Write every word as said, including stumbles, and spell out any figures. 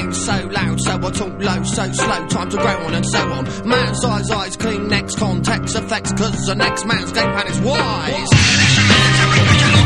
ain't so loud, so I talk low, so slow, time to grow on and so on. Man's eyes, eyes, clean necks, context, effects, cause the next man's game plan is wise.